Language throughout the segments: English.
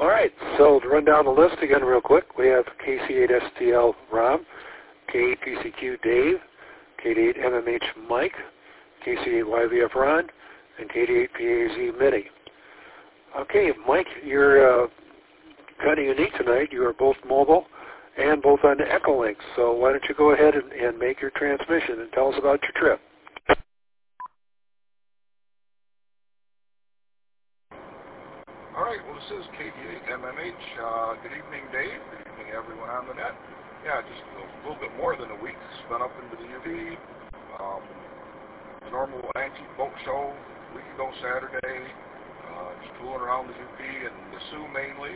All right, so to run down the list again real quick, we have KC8STL Rob, K8PCQ Dave, K8MMH Mike, KC8YVF Ron, and K8PAZ Mitty. Okay, Mike, you're kind of unique tonight. You are both mobile and both on the Echolink, so why don't you go ahead and make your transmission and tell us about your trip. All right, well, this is KD8MMH. Good evening, Dave. Good evening, everyone on the net. Yeah, just a little bit more than a week spent up into the UP. The normal antique boat show a week ago Saturday. Just tooling around the UP and the Sioux mainly.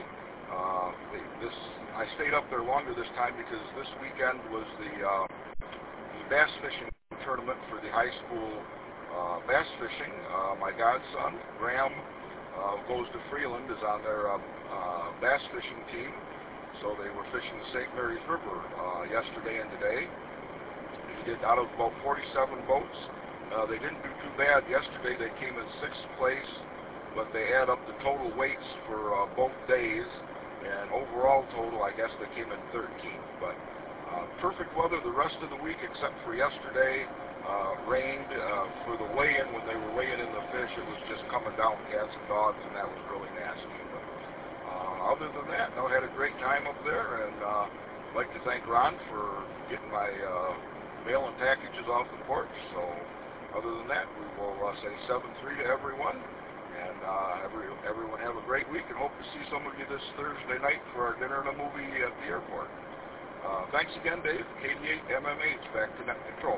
I stayed up there longer this time because this weekend was the bass fishing tournament for the high school bass fishing. My godson, Graham, goes to Freeland, is on their bass fishing team. So they were fishing the St. Mary's River yesterday and today. They did out of about 47 boats. They didn't do too bad yesterday. They came in 6th place, but they add up the total weights for both days, and overall total, I guess they came in 13th. But perfect weather the rest of the week except for yesterday. Rained for the weigh-in. When they were weighing in the fish, it was just coming down cats and dogs, and that was really nasty. But other than that, I had a great time up there, and I'd like to thank Ron for getting my mail and packages off the porch. So other than that, we will say 7-3 to everyone, and everyone have a great week, and hope to see some of you this Thursday night for our dinner and a movie at the airport. Thanks again, Dave. KD8MMH, back to net control.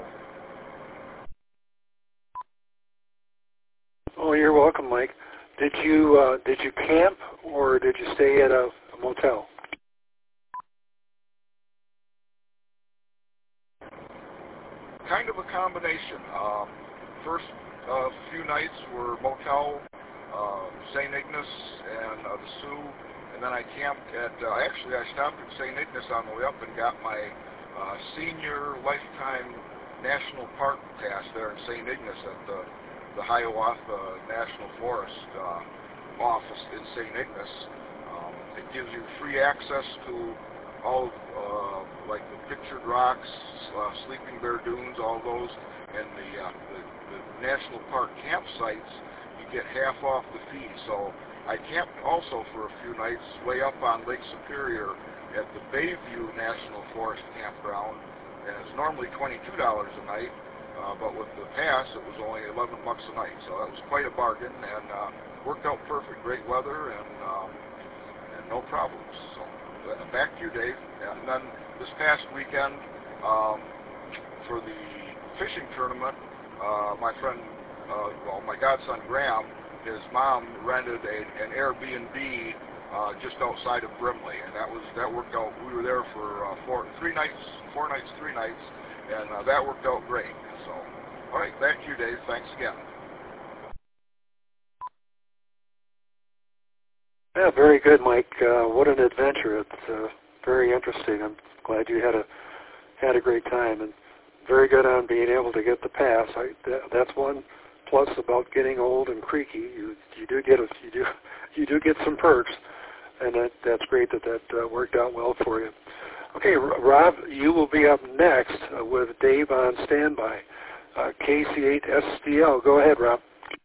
Oh, you're welcome, Mike. Did you camp or did you stay at a motel? Kind of a combination. First few nights were motel, St. Ignace and the Sioux, and then I camped at, actually I stopped at St. Ignace on the way up and got my senior lifetime National Park pass there in St. Ignace at the Hiawatha National Forest office in St. Ignace. It gives you free access to all of, like the Pictured Rocks, Sleeping Bear Dunes, all those, and the National Park campsites, you get half off the fee. So I camped also for a few nights way up on Lake Superior at the Bayview National Forest campground, and it's normally $22 a night. But with the pass, it was only $11 a night, so that was quite a bargain, and worked out perfect. Great weather, and no problems. So back to you, Dave. And then this past weekend, for the fishing tournament, my friend, my godson Graham, his mom rented an Airbnb just outside of Brimley, and that worked out. We were there for 4 nights, 3 nights, and that worked out great. So, all right, back to you, Dave. Thanks again. Yeah, very good, Mike. What an adventure! It's very interesting. I'm glad you had a great time, and very good on being able to get the pass. That's one plus about getting old and creaky. You do get some perks, and that's great that worked out well for you. Okay, Rob, you will be up next with Dave on standby. KC8STL. Go ahead, Rob.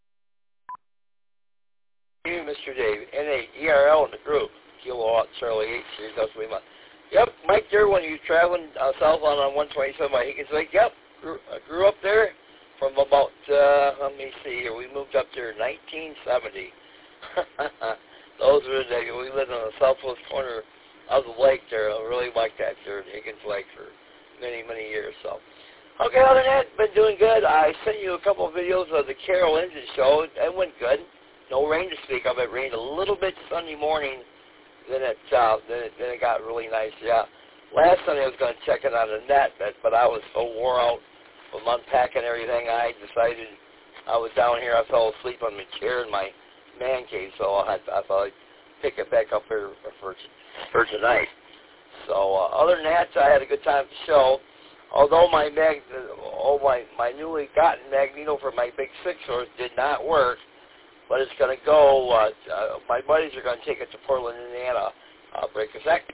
You, Mr. Dave, NAERL in the group, Kilowatt Charlie 8 Series, that's what we want. Yep, Mike there, when you traveling southbound on 127 by Higgins Lake, yep, grew up there from about, let me see here, we moved up there in 1970. Those were the days. We lived on the southwest corner of the lake there. I really liked that there at Higgins Lake for many, many years, so. Okay, other than that, been doing good. I sent you a couple of videos of the Carol Engine show. It went good. No rain to speak of. It rained a little bit Sunday morning, then it got really nice. Yeah, last Sunday I was going to check it on the net, but I was so wore out from unpacking everything. I decided I was down here. I fell asleep on my chair in my man cave, so I thought I'd pick it back up here for tonight. So other than that, I had a good time at the show. Although my newly gotten magneto for my big 6-horse did not work, but it's going to go, my buddies are going to take it to Portland, Indiana. Break a sec.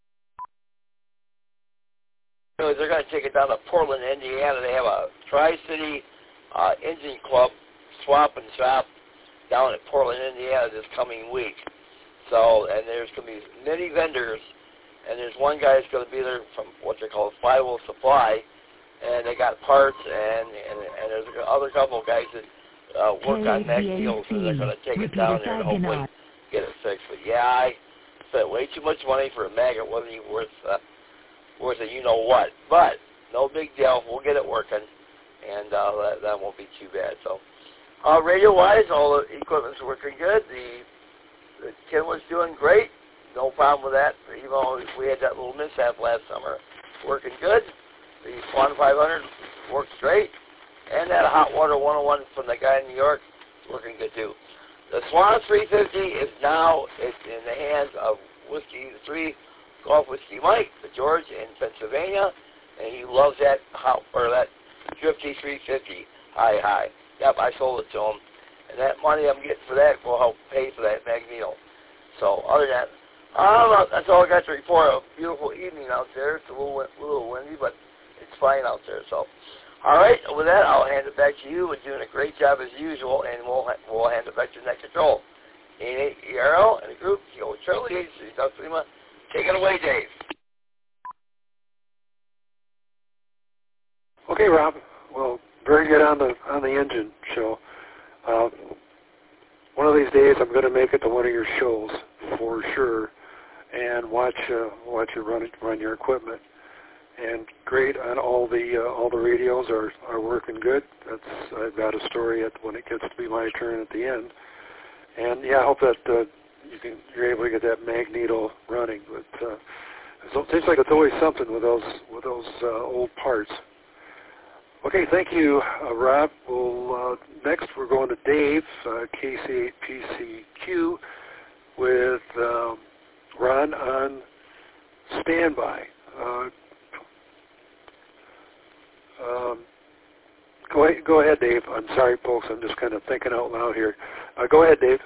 They're going to take it down to Portland, Indiana. They have a Tri-City engine club swap and shop down at Portland, Indiana this coming week. So, and there's going to be many vendors, and there's one guy that's going to be there from what they call Flywheel Supply, and they got parts, and there's other couple of guys that work on Mac deals, and they're going to take it down there and hopefully get it fixed. But yeah, I spent way too much money for a Mac. It wasn't even worth a you-know-what. But no big deal. We'll get it working, and that won't be too bad. So radio-wise, all the equipment's working good. The kit was doing great. No problem with that. Even though we had that little mishap last summer, working good. The Swan 500 works great. And that Hot Water 101 from the guy in New York is working good too. The Swan 350 is now in the hands of Whiskey 3 Golf Whiskey Mike, the George in Pennsylvania, and he loves that that Drifty 350 high. Yep, I sold it to him, and that money I'm getting for that will help pay for that Magneto. So other than that, that's all I got to report. A beautiful evening out there. It's a little windy, but it's fine out there. So, all right. With that, I'll hand it back to you. We're doing a great job as usual, and we'll hand it back to Net Control. ERL and the group, Charlie H. Take it away, Dave. Okay, Rob. Well, very good on the engine show. One of these days, I'm going to make it to one of your shows for sure, and watch you run your equipment. And great on all the radios are working good. I've got a story when it gets to be my turn at the end. And yeah, I hope that you're able to get that Magneto running. But it seems like it's always something with those old parts. Okay, thank you, Rob. Well, next we're going to Dave, KC8PCQ, with Ron on standby. Go ahead, Dave. I'm sorry, folks. I'm just kind of thinking out loud here. Go ahead, Dave.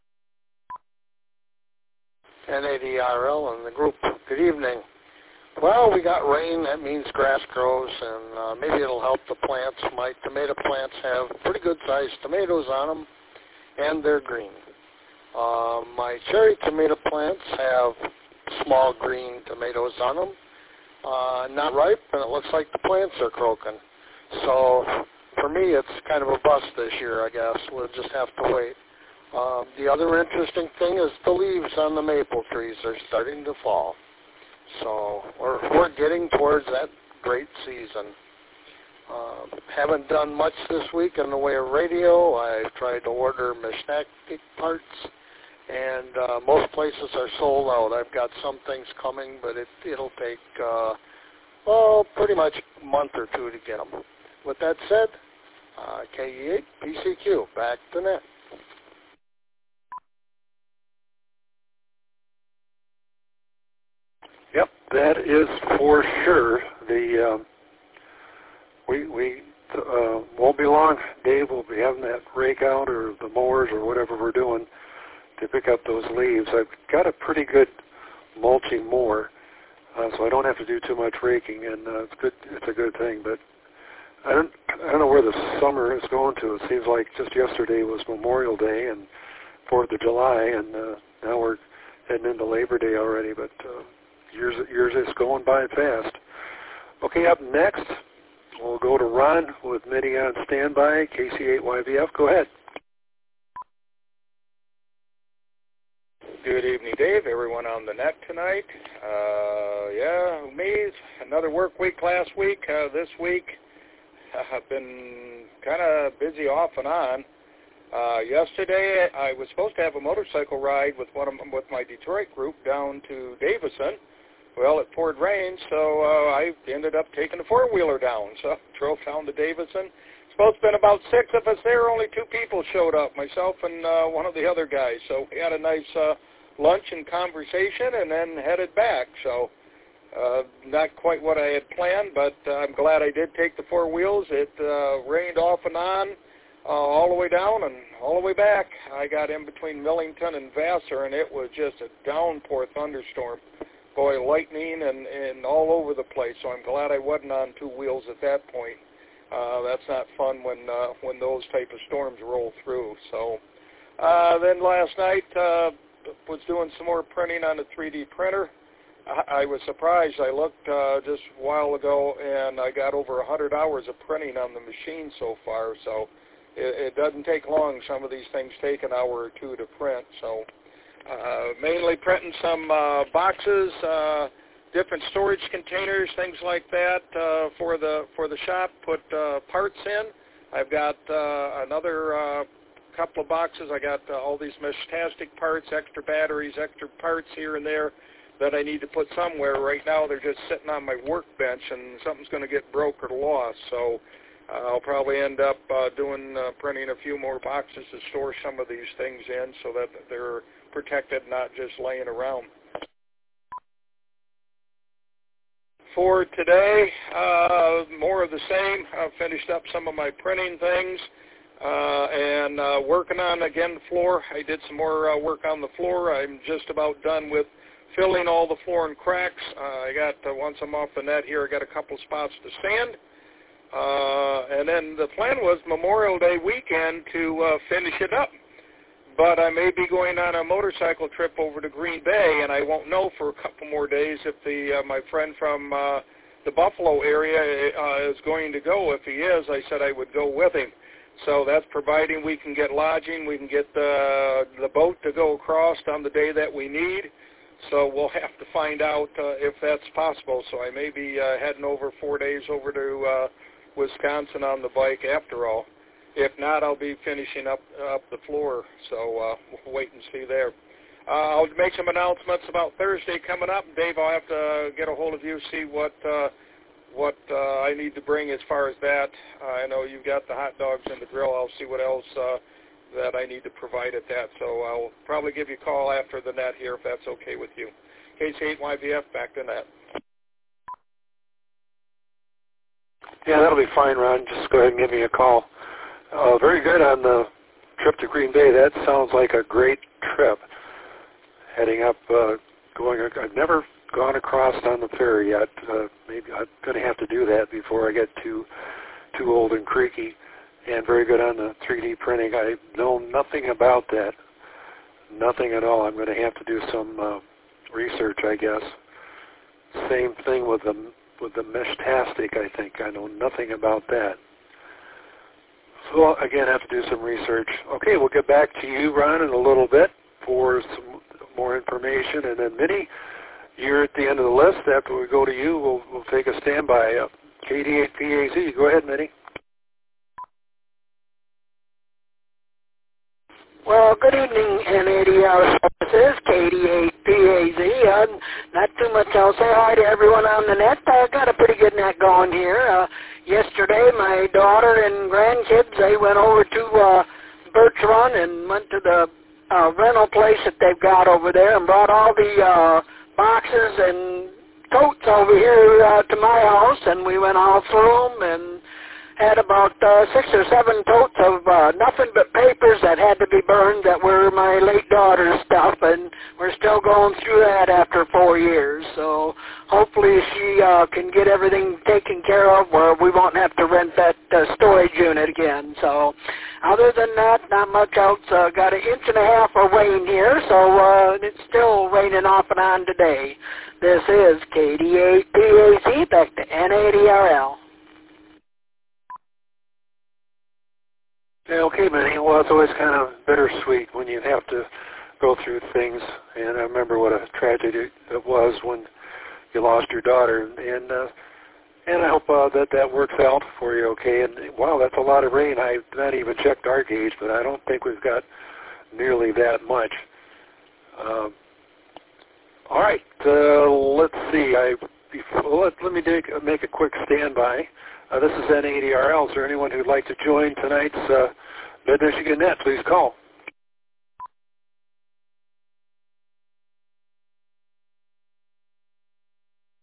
NADRL and the group. Good evening. Well, we got rain. That means grass grows, and maybe it'll help the plants. My tomato plants have pretty good-sized tomatoes on them, and they're green. My cherry tomato plants have small green tomatoes on them. Not ripe, and it looks like the plants are croaking. So for me, it's kind of a bust this year, I guess. We'll just have to wait. The other interesting thing is the leaves on the maple trees are starting to fall. So we're getting towards that great season. Haven't done much this week in the way of radio. I've tried to order Mishnak parts, and most places are sold out. I've got some things coming, but it'll take pretty much a month or two to get them. With that said, KE8 PCQ, back to net. Yep, that is for sure. We won't be long. Dave will be having that rake out or the mowers or whatever we're doing to pick up those leaves. I've got a pretty good mulching mower, so I don't have to do too much raking, and it's good. It's a good thing. But I don't know where the summer is going to. It seems like just yesterday was Memorial Day and 4th of July, and now we're heading into Labor Day already. But years is going by fast. Okay, up next, we'll go to Ron with Mitty on standby, KC8YVF. Go ahead. Good evening, Dave. Everyone on the net tonight. Me, another work week last week. This week, I've been kind of busy off and on. Yesterday, I was supposed to have a motorcycle ride with my Detroit group down to Davison. Well, it poured rain, so I ended up taking a four-wheeler down. So drove down to Davison. Supposed to have been about 6 of us there. Only 2 people showed up, myself and one of the other guys. So we had a nice lunch and conversation and then headed back. So not quite what I had planned, but I'm glad I did take the 4 wheels. It rained off and on. all the way down and all the way back. I got in between Millington and Vassar, and it was just a downpour thunderstorm. Boy, lightning and all over the place, so I'm glad I wasn't on two wheels at that point. That's not fun when those type of storms roll through. So then last night was doing some more printing on the 3D printer. I was surprised. I looked just a while ago, and I got over 100 hours of printing on the machine so far, so it doesn't take long. Some of these things take an hour or two to print, so mainly printing some boxes, different storage containers, things like that for the shop. Put parts in. I've got another couple of boxes. I got all these Meshtastic parts, extra batteries, extra parts here and there that I need to put somewhere. Right now they're just sitting on my workbench, and something's going to get broke or lost. So I'll probably end up printing a few more boxes to store some of these things in so that they're protected, not just laying around. For today, more of the same. I've finished up some of my printing things and working on, again, the floor. I did some more work on the floor. I'm just about done with filling all the floor and cracks. I got, once I'm off the net here, I got a couple spots to sand. And then the plan was Memorial Day weekend to finish it up. But I may be going on a motorcycle trip over to Green Bay, and I won't know for a couple more days if my friend from the Buffalo area is going to go. If he is, I said I would go with him. So that's providing we can get lodging, we can get the boat to go across on the day that we need. So we'll have to find out if that's possible. So I may be heading over 4 days over to Wisconsin on the bike after all. If not, I'll be finishing up the floor. So we'll wait and see there. I'll make some announcements about Thursday coming up. Dave, I'll have to get a hold of you, see what I need to bring as far as that. I know you've got the hot dogs and the grill. I'll see what else that I need to provide at that. So I'll probably give you a call after the net here if that's okay with you. KC8YVF, back to net. Yeah, that'll be fine, Ron. Just go ahead and give me a call. Very good on the trip to Green Bay. That sounds like a great trip. Heading up, I've never gone across on the ferry yet. Maybe I'm going to have to do that before I get too old and creaky. And very good on the 3D printing. I know nothing about that, nothing at all. I'm going to have to do some research, I guess. Same thing with the Meshtastic, I think. I know nothing about that. So again, I have to do some research. Okay, we'll get back to you, Ron, in a little bit for some more information. And then Minnie, you're at the end of the list. After we go to you, we'll take a standby. KD8PAZ. Go ahead, Minnie. Well, good evening, N80R Services, KD8PAZ. Not too much. I'll say hi to everyone on the net. I've got a pretty good net going here. Yesterday, my daughter and grandkids, they went over to Birch Run and went to the rental place that they've got over there and brought all the boxes and totes over here to my house, and we went all through them and had about 6 or 7 totes of nothing but papers that had to be burned that were my late daughter's stuff, and we're still going through that after 4 years. So hopefully she can get everything taken care of where we won't have to rent that storage unit again. So other than that, not much else. Got 1.5 inches of rain here, so it's still raining off and on today. This is KD8PAZ, back to N80RL. Okay, Minnie. Well, it's always kind of bittersweet when you have to go through things. And I remember what a tragedy it was when you lost your daughter. And I hope that works out for you, okay? And, wow, that's a lot of rain. I've not even checked our gauge, but I don't think we've got nearly that much. All right, let's see. Let me make a quick standby. This is N80RL. Is there anyone who'd like to join tonight's Mid-Michigan Net? Please call.